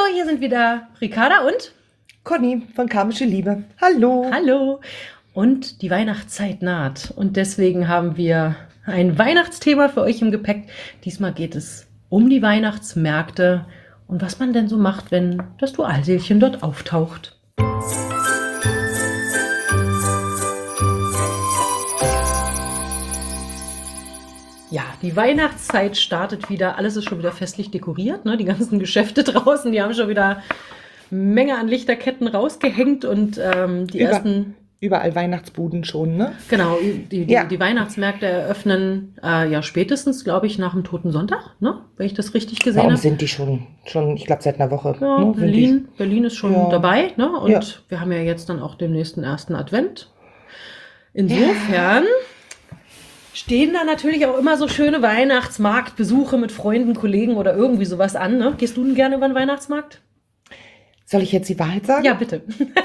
Hier sind wieder Ricarda und Conny von Karmische Liebe. Hallo. Hallo. Und die Weihnachtszeit naht. Und deswegen haben wir ein Weihnachtsthema für euch im Gepäck. Diesmal geht es um die Weihnachtsmärkte und was man denn so macht, wenn das Dualseelchen dort auftaucht. Ja, die Weihnachtszeit startet wieder. Alles ist schon wieder festlich dekoriert. Ne? Die ganzen Geschäfte draußen, die haben schon wieder Menge an Lichterketten rausgehängt und die ersten... Überall Weihnachtsbuden schon, ne? Genau, die Weihnachtsmärkte eröffnen ja spätestens, glaube ich, nach dem Toten Sonntag, ne? Wenn ich das richtig gesehen habe. Warum sind die schon, ich glaube, seit einer Woche. Ja, Ne? Berlin ist schon dabei, ne? Und wir haben ja jetzt dann auch den nächsten ersten Advent. Insofern stehen da natürlich auch immer so schöne Weihnachtsmarktbesuche mit Freunden, Kollegen oder irgendwie sowas an, ne? Gehst du denn gerne über den Weihnachtsmarkt? Soll ich jetzt die Wahrheit sagen? Ja, bitte.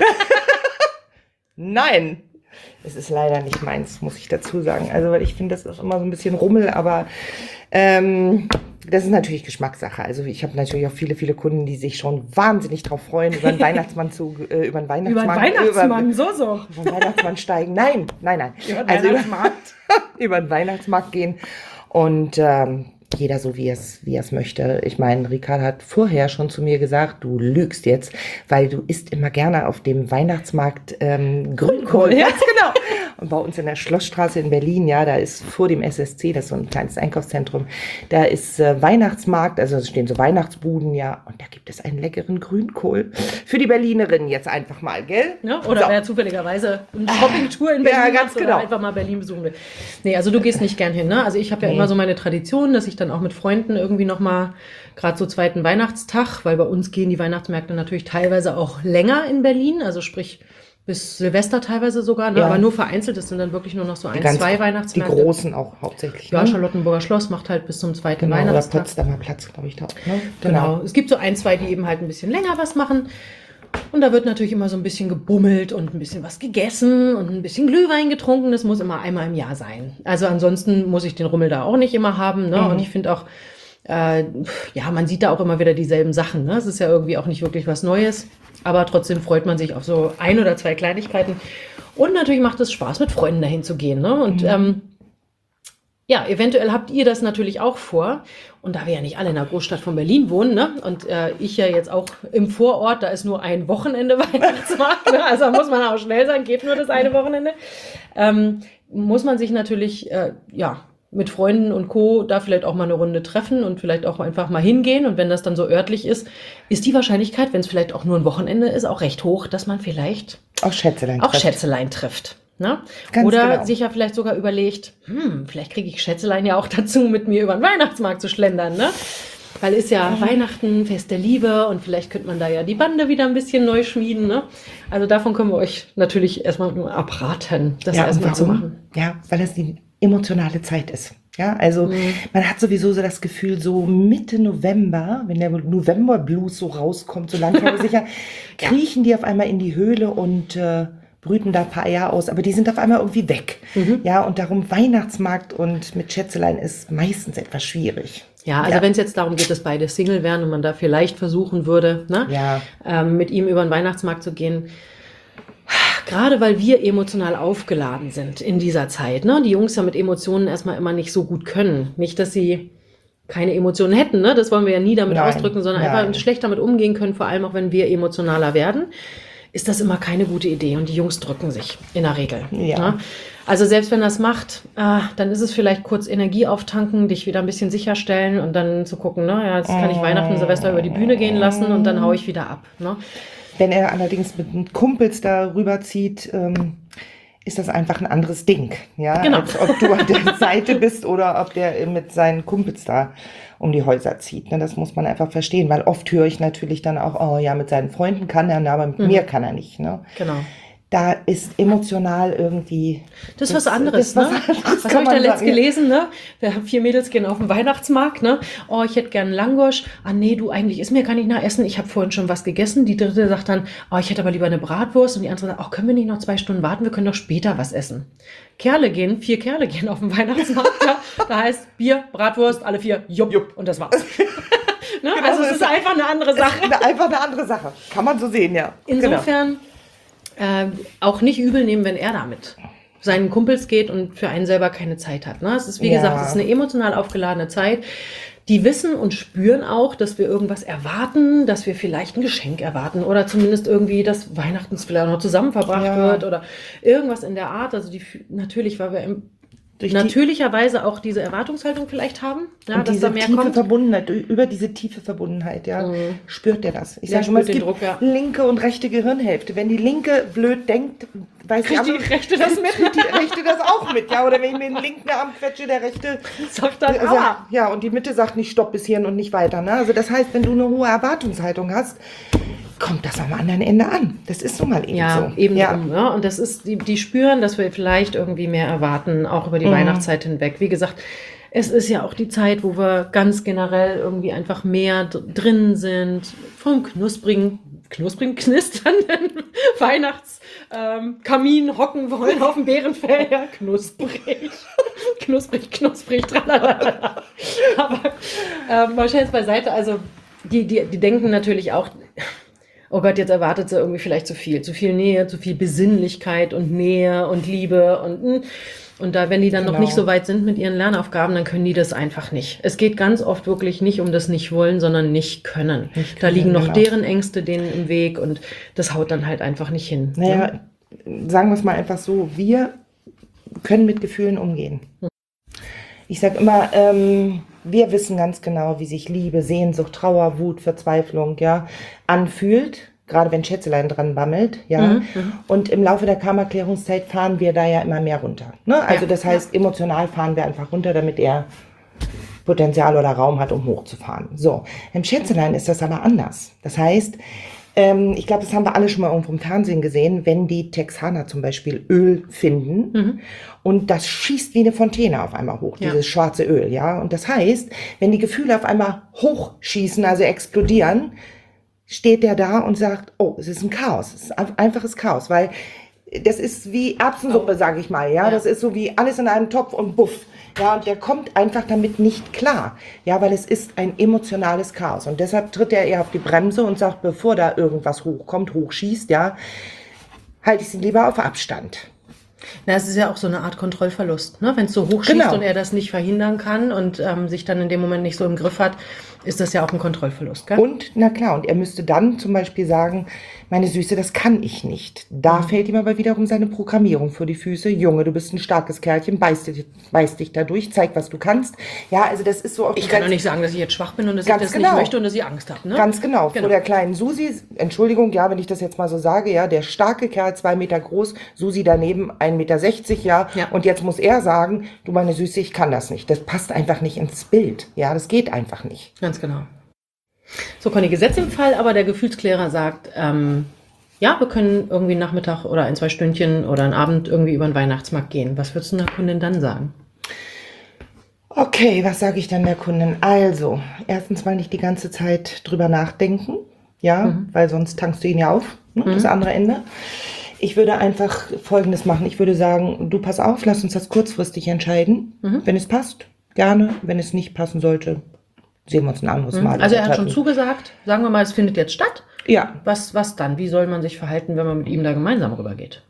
Nein, es ist leider nicht meins, muss ich dazu sagen. Also, weil ich finde, das ist immer so ein bisschen Rummel, aber das ist natürlich Geschmackssache. Also ich habe natürlich auch viele, viele Kunden, die sich schon wahnsinnig drauf freuen, über den Weihnachtsmann über den Weihnachtsmann steigen. Nein. Über den Also Weihnachtsmarkt. über den Weihnachtsmarkt gehen und jeder so, wie er es möchte. Ich meine, Ricarda hat vorher schon zu mir gesagt, du lügst jetzt, weil du isst immer gerne auf dem Weihnachtsmarkt Grünkohl. Ja. Ganz genau. Und bei uns in der Schlossstraße in Berlin, ja, da ist vor dem SSC, das ist so ein kleines Einkaufszentrum, da ist Weihnachtsmarkt, also es stehen so Weihnachtsbuden, ja, und da gibt es einen leckeren Grünkohl. Für die Berlinerin jetzt einfach mal, gell? Ja, oder wer zufälligerweise eine Shoppingtour in Berlin ganz macht oder einfach mal Berlin besuchen will. Nee, also du gehst nicht gern hin, ne? Also ich habe ja immer so meine Tradition, dass ich dann auch mit Freunden irgendwie nochmal, gerade so zweiten Weihnachtstag, weil bei uns gehen die Weihnachtsmärkte natürlich teilweise auch länger in Berlin, also sprich bis Silvester teilweise sogar, ne? Ja. Aber nur vereinzelt, das sind dann wirklich nur noch so zwei Weihnachtsmärkte. Die großen auch hauptsächlich. Ja, Ne? Charlottenburger Schloss macht halt bis zum zweiten Genau, Weihnachtstag. oder Potsdamer Platz, glaube ich, da. Ne? Genau. Es gibt so ein, zwei, die eben halt ein bisschen länger was machen. Und da wird natürlich immer so ein bisschen gebummelt und ein bisschen was gegessen und ein bisschen Glühwein getrunken. Das muss immer einmal im Jahr sein. Also ansonsten muss ich den Rummel da auch nicht immer haben. Ne? Und ich finde auch, man sieht da auch immer wieder dieselben Sachen. Ne? Es ist ja irgendwie auch nicht wirklich was Neues. Aber trotzdem freut man sich auf so ein oder zwei Kleinigkeiten. Und natürlich macht es Spaß, mit Freunden dahin zu gehen. Ne? Und eventuell habt ihr das natürlich auch vor. Und da wir ja nicht alle in der Großstadt von Berlin wohnen, ne? Und ich ja jetzt auch im Vorort, da ist nur ein Wochenende Weihnachtsmarkt, ne? Also da muss man auch schnell sein, geht nur das eine Wochenende. Muss man sich natürlich, mit Freunden und Co. da vielleicht auch mal eine Runde treffen und vielleicht auch einfach mal hingehen. Und wenn das dann so örtlich ist, ist die Wahrscheinlichkeit, wenn es vielleicht auch nur ein Wochenende ist, auch recht hoch, dass man vielleicht auch Schätzelein trifft. Ne? Ganz Oder genau. sich ja vielleicht sogar überlegt, vielleicht kriege ich Schätzelein ja auch dazu, mit mir über den Weihnachtsmarkt zu schlendern. Ne? Weil ist ja Weihnachten, Fest der Liebe und vielleicht könnte man da ja die Bande wieder ein bisschen neu schmieden. Ne? Also davon können wir euch natürlich erstmal nur abraten, das erstmal zu machen. Ja, weil das die emotionale Zeit ist. Ja, also man hat sowieso so das Gefühl, so Mitte November, wenn der November-Blues so rauskommt, so langsam sicher, kriechen die auf einmal in die Höhle und brüten da ein paar Eier aus, aber die sind auf einmal irgendwie weg. Ja, und darum Weihnachtsmarkt und mit Schätzelein ist meistens etwas schwierig. Ja, also wenn es jetzt darum geht, dass beide Single wären und man da vielleicht versuchen würde, mit ihm über den Weihnachtsmarkt zu gehen, gerade weil wir emotional aufgeladen sind in dieser Zeit, ne? Die Jungs ja mit Emotionen erstmal immer nicht so gut können. Nicht, dass sie keine Emotionen hätten, ne? Das wollen wir ja nie damit ausdrücken, sondern einfach schlecht damit umgehen können, vor allem auch wenn wir emotionaler werden, ist das immer keine gute Idee und die Jungs drücken sich in der Regel. Ja. Ne? Also selbst wenn das macht, dann ist es vielleicht kurz Energie auftanken, dich wieder ein bisschen sicherstellen und dann zu gucken, jetzt kann ich Weihnachten, Silvester über die Bühne gehen lassen und dann haue ich wieder ab. Ne? Wenn er allerdings mit Kumpels da rüberzieht, ist das einfach ein anderes Ding. Ja? Genau. Als ob du an der Seite bist oder ob der mit seinen Kumpels da um die Häuser zieht. Ne? Das muss man einfach verstehen, weil oft höre ich natürlich dann auch, mit seinen Freunden kann er, aber mit mir kann er nicht. Ne? Genau. da ist emotional irgendwie... Das ist was anderes, ne? Was habe ich da letzt gelesen, ne? 4 Mädels gehen auf den Weihnachtsmarkt, ne? Oh, ich hätte gern Langosch. Ah, nee, du, eigentlich ist mir gar nicht nach Essen. Ich habe vorhin schon was gegessen. Die dritte sagt dann, oh, ich hätte aber lieber eine Bratwurst. Und die andere sagt, oh, können wir nicht noch 2 Stunden warten? Wir können doch später was essen. 4 Kerle gehen auf den Weihnachtsmarkt. Ja? Da heißt Bier, Bratwurst, alle 4, jupp. Und das war's. Ne? Genau, also es ist einfach eine andere Sache. Einfach eine andere Sache. Kann man so sehen, ja. Insofern... auch nicht übel nehmen, wenn er damit seinen Kumpels geht und für einen selber keine Zeit hat. Ne? Es ist, wie gesagt, es ist eine emotional aufgeladene Zeit. Die wissen und spüren auch, dass wir irgendwas erwarten, dass wir vielleicht ein Geschenk erwarten oder zumindest irgendwie, dass Weihnachten vielleicht noch zusammen verbracht wird oder irgendwas in der Art. Also natürlich, weil wir natürlicherweise auch diese Erwartungshaltung vielleicht haben, ja, und dass diese da mehr tiefe kommt. Verbundenheit, über diese tiefe Verbundenheit, spürt er das. Ich sage schon mal, es gibt linke und rechte Gehirnhälfte. Wenn die linke blöd denkt, weiß kriegt die Rechte das mit? Kriegt die Rechte das auch mit, ja. Oder wenn ich mir den linken Arm quetsche, der Rechte sagt dann, ja, und die Mitte sagt nicht Stopp bis hierhin und nicht weiter. Ne? Also das heißt, wenn du eine hohe Erwartungshaltung hast, kommt das am anderen Ende an. Das ist so mal eben so. Eben ja. Und das ist, die spüren, dass wir vielleicht irgendwie mehr erwarten, auch über die Weihnachtszeit hinweg. Wie gesagt, es ist ja auch die Zeit, wo wir ganz generell irgendwie einfach mehr drin sind, vom knusprigen, knisternden Weihnachtskamin hocken wollen auf dem Bärenfell. Ja, knusprig, tralala. Aber mal Scherz beiseite, also die denken natürlich auch, oh Gott, jetzt erwartet sie irgendwie vielleicht zu viel Nähe, zu viel Besinnlichkeit und Nähe und Liebe und da, wenn die dann noch nicht so weit sind mit ihren Lernaufgaben, dann können die das einfach nicht. Es geht ganz oft wirklich nicht um das Nicht-Wollen, sondern Nicht-Können. Da liegen noch deren Ängste denen im Weg und das haut dann halt einfach nicht hin. Naja, sagen wir es mal einfach so, wir können mit Gefühlen umgehen. Ich sage immer, wir wissen ganz genau, wie sich Liebe, Sehnsucht, Trauer, Wut, Verzweiflung anfühlt. Gerade wenn Schätzelein dran bammelt, Und im Laufe der Karma-Klärungszeit fahren wir da ja immer mehr runter. Ne? Also das heißt, emotional fahren wir einfach runter, damit er Potenzial oder Raum hat, um hochzufahren. So, im Schätzelein ist das aber anders. Das heißt, ich glaube, das haben wir alle schon mal irgendwo im Fernsehen gesehen, wenn die Texaner zum Beispiel Öl finden und das schießt wie eine Fontäne auf einmal hoch, dieses schwarze Öl, ja. Und das heißt, wenn die Gefühle auf einmal hochschießen, also explodieren, steht der da und sagt, oh, es ist ein Chaos, es ist ein einfaches Chaos, weil das ist wie Erbsensuppe, sage ich mal, ja. Das ist so wie alles in einem Topf und buff. Ja, und der kommt einfach damit nicht klar. Ja, weil es ist ein emotionales Chaos. Und deshalb tritt er eher auf die Bremse und sagt, bevor da irgendwas hochkommt, hochschießt, ja, halte ich sie lieber auf Abstand. Na, es ist ja auch so eine Art Kontrollverlust, ne? Wenn es so hochschießt und er das nicht verhindern kann und sich dann in dem Moment nicht so im Griff hat, ist das ja auch ein Kontrollverlust, gell? Und, na klar, und er müsste dann zum Beispiel sagen, meine Süße, das kann ich nicht. Da fällt ihm aber wiederum seine Programmierung vor die Füße. Junge, du bist ein starkes Kerlchen, beiß dich da durch, zeig, was du kannst. Ja, also das ist so... Ich kann doch nicht sagen, dass ich jetzt schwach bin und dass ich das nicht möchte und dass ich Angst habe, ne? Ganz genau. Vor der kleinen Susi, Entschuldigung, ja, wenn ich das jetzt mal so sage, ja, der starke Kerl, 2 Meter groß, Susi daneben, 1,60 Meter, ja. Und jetzt muss er sagen, du meine Süße, ich kann das nicht. Das passt einfach nicht ins Bild. Ja, das geht einfach nicht. Ganz genau. So, Conny, Gesetz im Fall, aber der Gefühlsklärer sagt, ja, wir können irgendwie Nachmittag oder 1-2 Stündchen oder einen Abend irgendwie über den Weihnachtsmarkt gehen. Was würdest du der Kundin dann sagen? Okay, was sage ich dann der Kundin? Also, erstens mal nicht die ganze Zeit drüber nachdenken, ja, weil sonst tankst du ihn ja auf, ne, das andere Ende. Ich würde einfach Folgendes machen. Ich würde sagen, du pass auf, lass uns das kurzfristig entscheiden. Wenn es passt, gerne. Wenn es nicht passen sollte, sehen wir uns ein anderes Mal. Also er hat schon zugesagt, sagen wir mal, es findet jetzt statt. Ja. Was dann? Wie soll man sich verhalten, wenn man mit ihm da gemeinsam rübergeht?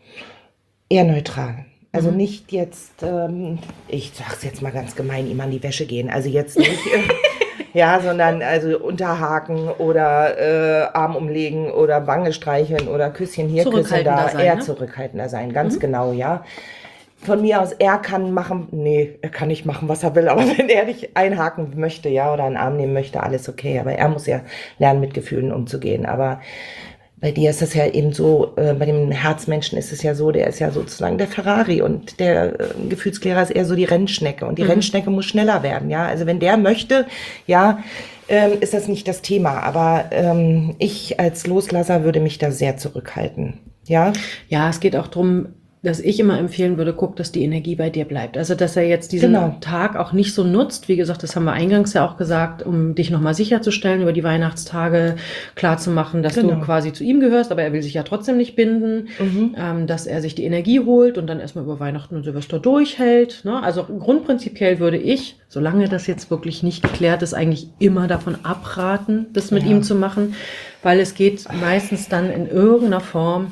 Eher neutral. Also nicht jetzt, ich sag's jetzt mal ganz gemein, ihm an die Wäsche gehen. Also jetzt nicht, ja, sondern also unterhaken oder Arm umlegen oder Wange streicheln oder Küsschen hier, Küsschen da. Sein, eher ne? zurückhaltender sein, ganz genau, ja. Von mir aus, er kann nicht machen, was er will, aber wenn er dich einhaken möchte, ja, oder einen Arm nehmen möchte, alles okay. Aber er muss ja lernen, mit Gefühlen umzugehen. Aber bei dir ist das ja eben so, bei dem Herzmenschen ist es ja so, der ist ja sozusagen der Ferrari und der Gefühlsklärer ist eher so die Rennschnecke. Und die Rennschnecke muss schneller werden, ja. Also wenn der möchte, ja, ist das nicht das Thema. Aber ich als Loslasser würde mich da sehr zurückhalten. Ja. Ja, es geht auch darum, dass ich immer empfehlen würde, guck, dass die Energie bei dir bleibt. Also, dass er jetzt diesen Tag auch nicht so nutzt. Wie gesagt, das haben wir eingangs ja auch gesagt, um dich nochmal sicherzustellen, über die Weihnachtstage klarzumachen, dass du quasi zu ihm gehörst, aber er will sich ja trotzdem nicht binden, dass er sich die Energie holt und dann erstmal über Weihnachten und Silvester durchhält. Ne? Also grundprinzipiell würde ich, solange das jetzt wirklich nicht geklärt ist, eigentlich immer davon abraten, das mit ihm zu machen, weil es geht meistens dann in irgendeine Form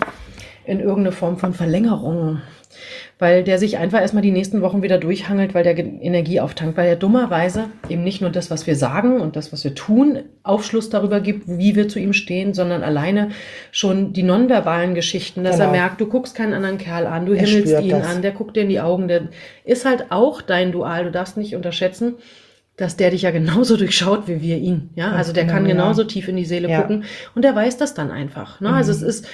von Verlängerung, weil der sich einfach erstmal die nächsten Wochen wieder durchhangelt, weil der Energie auftankt, weil er dummerweise eben nicht nur das, was wir sagen und das, was wir tun, Aufschluss darüber gibt, wie wir zu ihm stehen, sondern alleine schon die nonverbalen Geschichten, dass er merkt, du guckst keinen anderen Kerl an, du himmelst ihn an, der guckt dir in die Augen, der ist halt auch dein Dual, du darfst nicht unterschätzen, dass der dich ja genauso durchschaut wie wir ihn, ja, also der kann genauso tief in die Seele gucken und der weiß das dann einfach, ne? Also es ist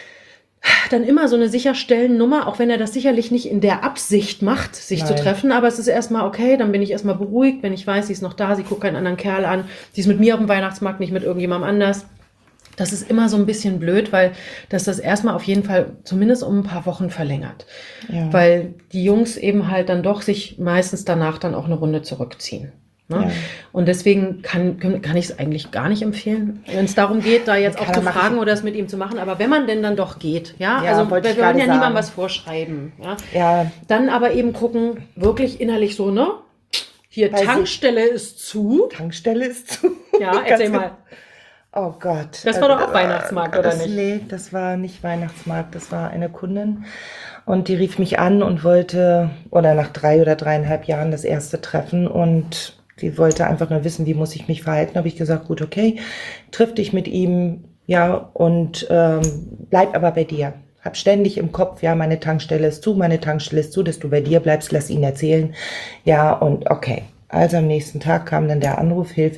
dann immer so eine Sicherstellennummer, auch wenn er das sicherlich nicht in der Absicht macht, sich zu treffen, aber es ist erstmal okay, dann bin ich erstmal beruhigt, wenn ich weiß, sie ist noch da, sie guckt keinen anderen Kerl an, sie ist mit mir auf dem Weihnachtsmarkt, nicht mit irgendjemandem anders. Das ist immer so ein bisschen blöd, weil das erstmal auf jeden Fall zumindest um ein paar Wochen verlängert. Ja. Weil die Jungs eben halt dann doch sich meistens danach dann auch eine Runde zurückziehen. Ne? Ja. Und deswegen kann ich es eigentlich gar nicht empfehlen, wenn es darum geht, da jetzt auch zu fragen oder es mit ihm zu machen. Aber wenn man denn dann doch geht, also wir wollen ja niemandem was vorschreiben. Ja? Dann aber eben gucken, wirklich innerlich so, ne? Hier, Tankstelle ist zu. Tankstelle ist zu. Ja, erzähl mal. Oh Gott. Das war doch auch Weihnachtsmarkt, oder nicht? Nee, das war nicht Weihnachtsmarkt, das war eine Kundin. Und die rief mich an und wollte, oder nach 3 oder 3,5 Jahren das erste Treffen und die wollte einfach nur wissen, wie muss ich mich verhalten. Habe ich gesagt, gut, okay, triff dich mit ihm, ja, und bleib aber bei dir. Hab ständig im Kopf, ja, meine Tankstelle ist zu, dass du bei dir bleibst, lass ihn erzählen. Ja, und okay. Also am nächsten Tag kam dann der Anruf, Hilfe.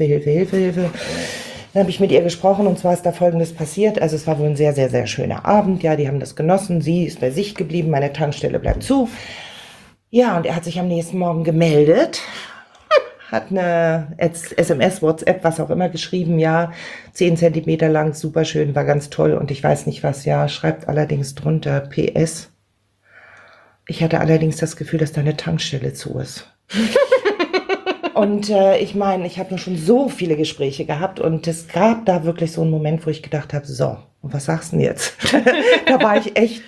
Dann habe ich mit ihr gesprochen und zwar ist da Folgendes passiert. Also es war wohl ein sehr, sehr, sehr schöner Abend. Ja, die haben das genossen. Sie ist bei sich geblieben, meine Tankstelle bleibt zu. Ja, und er hat sich am nächsten Morgen gemeldet. Hat eine SMS, WhatsApp, was auch immer geschrieben, ja, 10 Zentimeter lang, super schön, war ganz toll und ich weiß nicht was, ja, schreibt allerdings drunter PS. Ich hatte allerdings das Gefühl, dass da eine Tankstelle zu ist. Und ich meine, ich habe nur schon so viele Gespräche gehabt und es gab da wirklich so einen Moment, wo ich gedacht habe, so, und was sagst du denn jetzt? Da war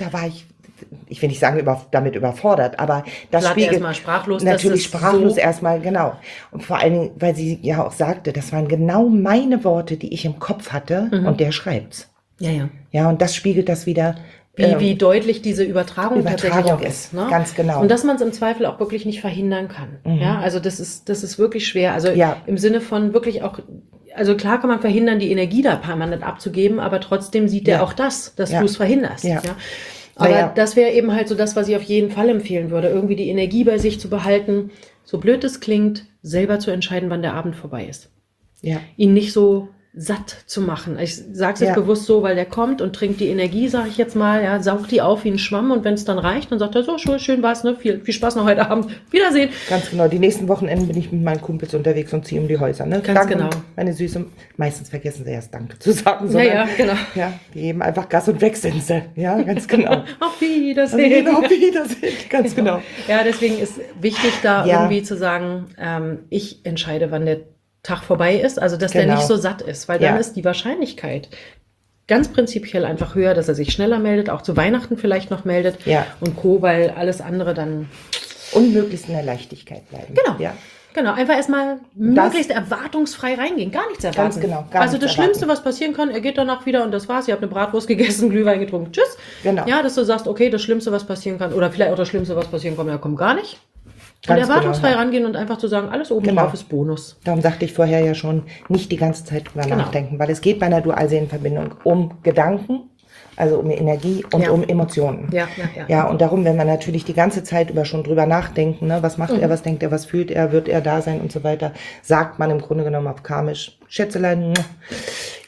ich will nicht sagen, damit überfordert, aber das spiegelt erstmal sprachlos. Natürlich sprachlos so erstmal, genau. Und vor allen Dingen, weil sie ja auch sagte, das waren genau meine Worte, die ich im Kopf hatte und der schreibt's. Ja. Ja, und das spiegelt das wieder. Wie deutlich diese Übertragung tatsächlich auch ist. Ne? Ganz genau. Und dass man es im Zweifel auch wirklich nicht verhindern kann. Ja, also das ist wirklich schwer. Also im Sinne von wirklich auch, also klar kann man verhindern, die Energie da permanent abzugeben, aber trotzdem sieht der auch das, dass du es verhinderst. Ja. Aber das wäre eben halt so das, was ich auf jeden Fall empfehlen würde, irgendwie die Energie bei sich zu behalten, so blöd es klingt, selber zu entscheiden, wann der Abend vorbei ist. Ja. Ihn nicht so satt zu machen. Ich sage es jetzt bewusst so, weil der kommt und trinkt die Energie, sage ich jetzt mal, ja, saugt die auf wie ein Schwamm und wenn es dann reicht, dann sagt er so, schön war's, ne? Viel Spaß noch heute Abend. Wiedersehen. Ganz genau. Die nächsten Wochenenden bin ich mit meinen Kumpels unterwegs und ziehe um die Häuser. Ne? Ganz Danke, genau. Meine Süße. Meistens vergessen sie erst Danke zu sagen. Sondern, genau. Ja, die geben einfach Gas und weg sind sie. Ja, ganz genau. Auf Wiedersehen. Auf Wiedersehen. Ganz genau. Ja, deswegen ist wichtig, da irgendwie zu sagen, ich entscheide, wann der Tag vorbei ist, also dass der nicht so satt ist, weil dann ist die Wahrscheinlichkeit ganz prinzipiell einfach höher, dass er sich schneller meldet, auch zu Weihnachten vielleicht noch meldet und Co., weil alles andere dann unmöglichst in der Leichtigkeit bleiben. Genau, einfach erstmal möglichst erwartungsfrei reingehen, gar nichts erwarten. Ganz genau. Also das Schlimmste, was passieren kann, er geht danach wieder und das war's, ihr habt eine Bratwurst gegessen, Glühwein getrunken, tschüss. Genau. Ja, dass du sagst, okay, das Schlimmste, was passieren kann, oder vielleicht auch das Schlimmste, was passieren kann, kommt gar nicht. Und erwartungsfrei rangehen und einfach zu sagen, alles oben drauf ist Bonus. Darum sagte ich vorher ja schon, nicht die ganze Zeit drüber nachdenken, weil es geht bei einer Dualseelenverbindung um Gedanken, also um Energie und um Emotionen. Ja, und darum, wenn wir natürlich die ganze Zeit schon drüber nachdenken, ne, was macht er, was denkt er, was fühlt er, wird er da sein und so weiter, sagt man im Grunde genommen auf karmisch, Schätzelein,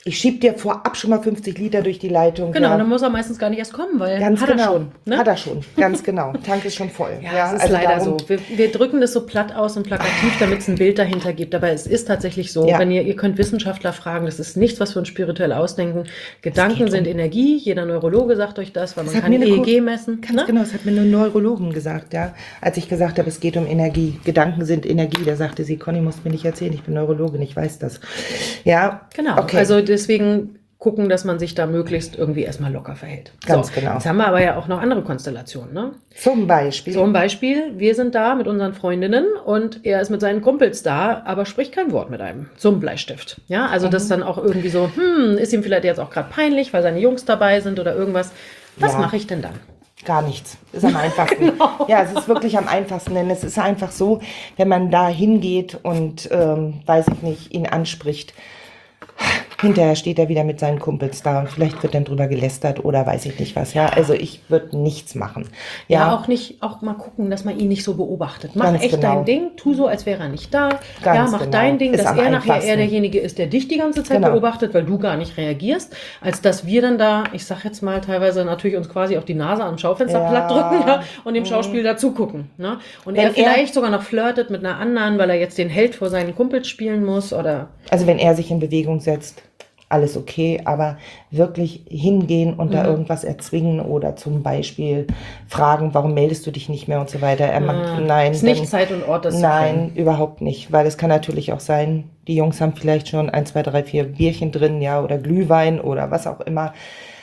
Ich schieb dir vorab schon mal 50 Liter durch die Leitung. Genau, dann muss er meistens gar nicht erst kommen, weil ganz hat genau. er schon. Ne? Hat er schon, ganz genau. Tank ist schon voll. Ja, das ist leider so. Wir drücken das so platt aus und plakativ, damit es ein Bild dahinter gibt. Aber es ist tatsächlich so, wenn ihr könnt Wissenschaftler fragen, das ist nichts, was wir uns spirituell ausdenken. Gedanken sind Energie, jeder Neurologe sagt euch das, weil man kann EEG messen. Ganz genau, das hat mir eine Neurologin gesagt, ja. Als ich gesagt habe, es geht um Energie. Gedanken sind Energie, da sagte sie, Conny, musst mir nicht erzählen, ich bin Neurologin, ich weiß das. Ja, genau. Okay. Also deswegen gucken, dass man sich da möglichst irgendwie erstmal locker verhält. Ganz genau. Jetzt haben wir aber ja auch noch andere Konstellationen, ne? Zum Beispiel, wir sind da mit unseren Freundinnen und er ist mit seinen Kumpels da, aber spricht kein Wort mit einem zum Bleistift. Ja, also das dann auch irgendwie so, ist ihm vielleicht jetzt auch gerade peinlich, weil seine Jungs dabei sind oder irgendwas. Was mache ich denn dann? Gar nichts. Ist am einfachsten. Genau. Ja, es ist wirklich am einfachsten, denn es ist einfach so, wenn man da hingeht und, weiß ich nicht, ihn anspricht, hinterher steht er wieder mit seinen Kumpels da und vielleicht wird dann drüber gelästert oder weiß ich nicht was. Ja, also ich würde nichts machen. Ja, auch mal gucken, dass man ihn nicht so beobachtet. Mach Ganz echt dein Ding, tu so, als wäre er nicht da. Mach dein Ding, dass er nachher eher derjenige ist, der dich die ganze Zeit beobachtet, weil du gar nicht reagierst, als dass wir dann da, ich sag jetzt mal, teilweise natürlich uns quasi auf die Nase am Schaufenster platt drücken und dem Schauspiel dazu gucken. Ne? Und er vielleicht sogar noch flirtet mit einer anderen, weil er jetzt den Held vor seinen Kumpels spielen muss oder. Also wenn er sich in Bewegung setzt, alles okay, aber wirklich hingehen und da irgendwas erzwingen oder zum Beispiel fragen, warum meldest du dich nicht mehr und so weiter. Er macht, nein. Ist nicht Zeit und Ort, das zu Nein, überhaupt nicht, weil es kann natürlich auch sein, die Jungs haben vielleicht schon 1, 2, 3, 4 Bierchen drin, ja, oder Glühwein oder was auch immer.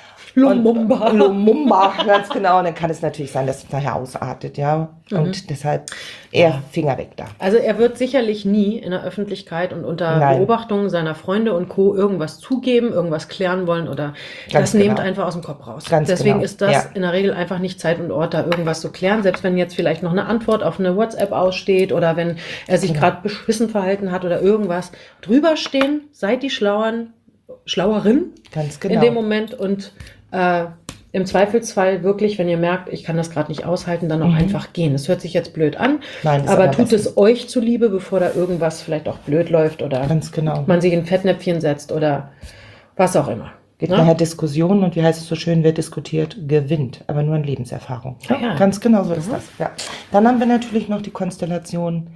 Lumumba, ganz genau. Und dann kann es natürlich sein, dass es nachher ausartet, ja. Und deshalb eher Finger weg da. Also er wird sicherlich nie in der Öffentlichkeit und unter Beobachtung seiner Freunde und Co. irgendwas zugeben, irgendwas klären wollen oder das nehmt einfach aus dem Kopf raus. Deswegen ist das in der Regel einfach nicht Zeit und Ort, da irgendwas zu klären. Selbst wenn jetzt vielleicht noch eine Antwort auf eine WhatsApp aussteht oder wenn er sich gerade beschissen verhalten hat oder irgendwas. Drüber stehen, seid die Schlauerin ganz genau. in dem Moment und im Zweifelsfall wirklich, wenn ihr merkt, ich kann das gerade nicht aushalten, dann auch einfach gehen. Das hört sich jetzt blöd an, aber tut es euch zuliebe, bevor da irgendwas vielleicht auch blöd läuft oder man sich in Fettnäpfchen setzt oder was auch immer. Geht nachher Diskussionen und wie heißt es so schön, wer diskutiert, gewinnt, aber nur an Lebenserfahrung. Ja, ganz genau so ist das. Ja. Dann haben wir natürlich noch die Konstellation,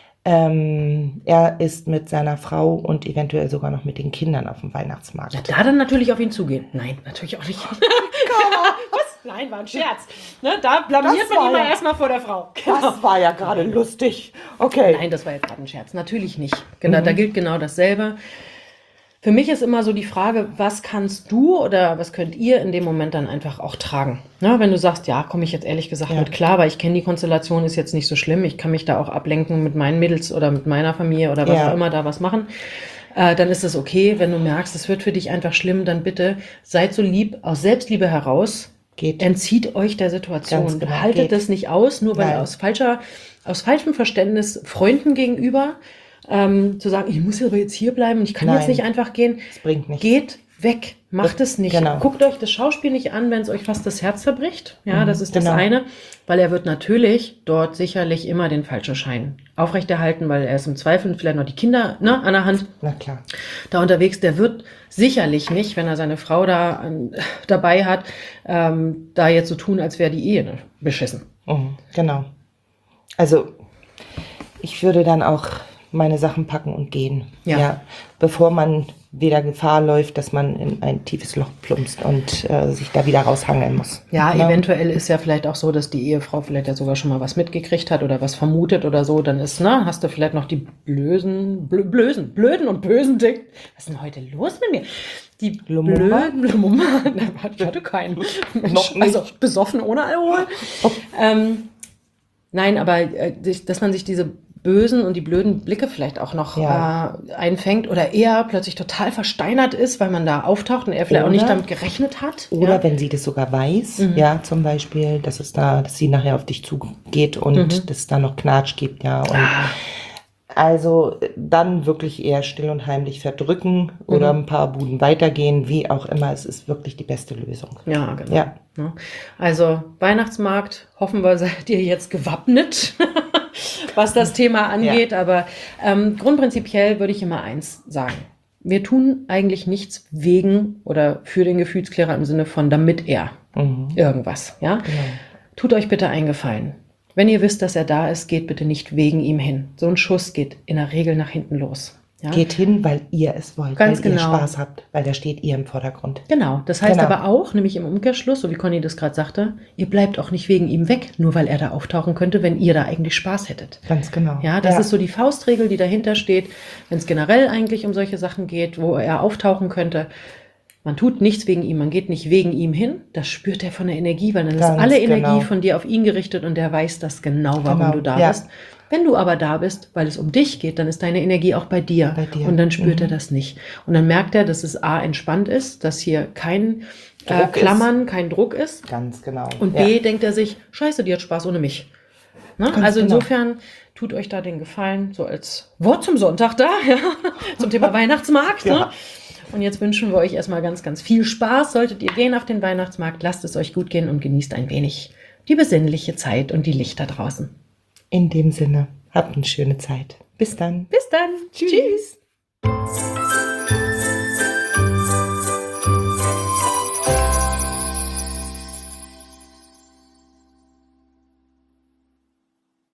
er ist mit seiner Frau und eventuell sogar noch mit den Kindern auf dem Weihnachtsmarkt. Ja, da dann natürlich auf ihn zugehen. Nein, natürlich auch nicht. Was? Nein, war ein Scherz. Ne, da blamiert man ihn mal erstmal vor der Frau. Genau. Das war ja gerade lustig. Okay. Nein, das war jetzt gerade ein Scherz. Natürlich nicht. Genau, da gilt genau dasselbe. Für mich ist immer so die Frage, was kannst du oder was könnt ihr in dem Moment dann einfach auch tragen? Na, wenn du sagst, ja, komme ich jetzt ehrlich gesagt mit klar, weil ich kenne die Konstellation, ist jetzt nicht so schlimm. Ich kann mich da auch ablenken mit meinen Mädels oder mit meiner Familie oder was auch immer da was machen. Dann ist es okay. Wenn du merkst, es wird für dich einfach schlimm, dann bitte seid so lieb, aus Selbstliebe heraus. Entzieht euch der Situation. Genau, haltet das nicht aus, nur weil aus falschem Verständnis Freunden gegenüber zu sagen, ich muss aber jetzt hier bleiben, ich kann jetzt nicht einfach gehen. Das bringt nichts. Geht weg, macht es nicht. Genau. Guckt euch das Schauspiel nicht an, wenn es euch fast das Herz zerbricht. Ja, das ist das eine, weil er wird natürlich dort sicherlich immer den falschen Schein aufrechterhalten, weil er ist im Zweifel vielleicht noch die Kinder an der Hand. Na klar. Da unterwegs, der wird sicherlich nicht, wenn er seine Frau da dabei hat, da jetzt so tun, als wäre die Ehe beschissen. Genau. Also ich würde dann auch meine Sachen packen und gehen. Ja. Bevor man wieder Gefahr läuft, dass man in ein tiefes Loch plumpst und sich da wieder raushangeln muss. Ja, eventuell ist ja vielleicht auch so, dass die Ehefrau vielleicht ja sogar schon mal was mitgekriegt hat oder was vermutet oder so. Dann hast du vielleicht noch die blöden und bösen Dinge. Was ist denn heute los mit mir? Die blöden ich hatte keinen. Mensch, also besoffen ohne Alkohol. Nein, aber dass man sich diese bösen und die blöden Blicke vielleicht auch noch einfängt oder er plötzlich total versteinert ist, weil man da auftaucht und er vielleicht auch nicht damit gerechnet hat. Oder wenn sie das sogar weiß, zum Beispiel, dass sie nachher auf dich zugeht und dass es da noch Knatsch gibt, und also dann wirklich eher still und heimlich verdrücken oder ein paar Buden weitergehen, wie auch immer, es ist wirklich die beste Lösung. Ja, genau. Ja. Also Weihnachtsmarkt, hoffen wir, seid ihr jetzt gewappnet, was das Thema angeht, aber grundprinzipiell würde ich immer eins sagen. wir tun eigentlich nichts wegen oder für den Gefühlsklärer im Sinne von damit er irgendwas. Ja? Genau. Tut euch bitte einen Gefallen. Wenn ihr wisst, dass er da ist, geht bitte nicht wegen ihm hin. So ein Schuss geht in der Regel nach hinten los. Ja? Geht hin, weil ihr es wollt, Ganz weil ihr genau. Spaß habt, weil da steht ihr im Vordergrund. Genau, das heißt Genau. aber auch, nämlich im Umkehrschluss, so wie Conny das gerade sagte, ihr bleibt auch nicht wegen ihm weg, nur weil er da auftauchen könnte, wenn ihr da eigentlich Spaß hättet. Ganz genau. Ja, das ist so die Faustregel, die dahinter steht, wenn es generell eigentlich um solche Sachen geht, wo er auftauchen könnte. Man tut nichts wegen ihm, man geht nicht wegen ihm hin, das spürt er von der Energie, weil dann ist Ganz alle genau. Energie von dir auf ihn gerichtet und der weiß das genau, warum du da bist. Wenn du aber da bist, weil es um dich geht, dann ist deine Energie auch bei dir. Und dann spürt er das nicht. Und dann merkt er, dass es A, entspannt ist, dass hier kein Klammern, kein Druck ist. Ganz genau. Und B, denkt er sich, scheiße, die hat Spaß ohne mich. Ne? Also insofern tut euch da den Gefallen, so als Wort zum Sonntag da, ja, zum Thema Weihnachtsmarkt. Ne? Und jetzt wünschen wir euch erstmal ganz, ganz viel Spaß. Solltet ihr gehen auf den Weihnachtsmarkt, lasst es euch gut gehen und genießt ein wenig die besinnliche Zeit und die Lichter draußen. In dem Sinne, habt eine schöne Zeit. Bis dann. Bis dann. Tschüss.